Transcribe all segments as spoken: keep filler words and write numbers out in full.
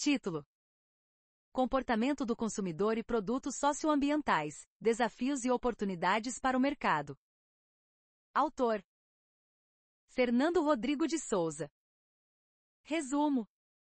Título: Comportamento do consumidor e produtos socioambientais, desafios e oportunidades para o mercado. Autor: Fernando Rodrigo de Souza. Resumo: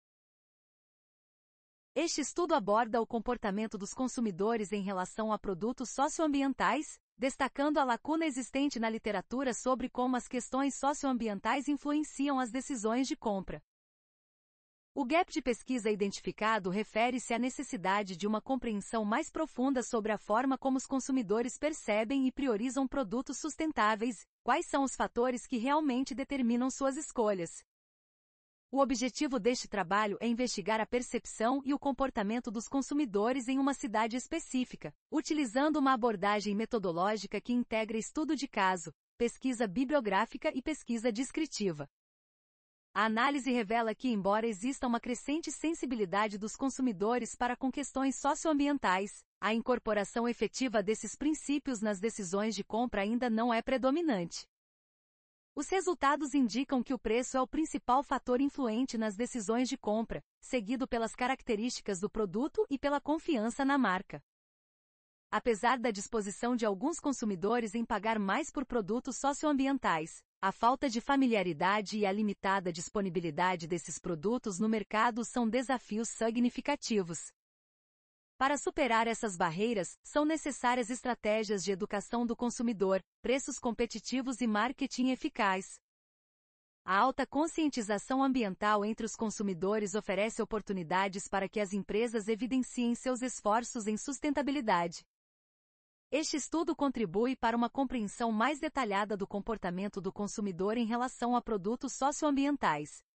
este estudo aborda o comportamento dos consumidores em relação a produtos socioambientais, destacando a lacuna existente na literatura sobre como as questões socioambientais influenciam as decisões de compra. O gap de pesquisa identificado refere-se à necessidade de uma compreensão mais profunda sobre a forma como os consumidores percebem e priorizam produtos sustentáveis, quais são os fatores que realmente determinam suas escolhas. O objetivo deste trabalho é investigar a percepção e o comportamento dos consumidores em uma cidade específica, utilizando uma abordagem metodológica que integra estudo de caso, pesquisa bibliográfica e pesquisa descritiva. A análise revela que, embora exista uma crescente sensibilidade dos consumidores para com questões socioambientais, a incorporação efetiva desses princípios nas decisões de compra ainda não é predominante. Os resultados indicam que o preço é o principal fator influente nas decisões de compra, seguido pelas características do produto e pela confiança na marca. Apesar da disposição de alguns consumidores em pagar mais por produtos socioambientais, a falta de familiaridade e a limitada disponibilidade desses produtos no mercado são desafios significativos. Para superar essas barreiras, são necessárias estratégias de educação do consumidor, preços competitivos e marketing eficaz. A alta conscientização ambiental entre os consumidores oferece oportunidades para que as empresas evidenciem seus esforços em sustentabilidade. Este estudo contribui para uma compreensão mais detalhada do comportamento do consumidor em relação a produtos socioambientais,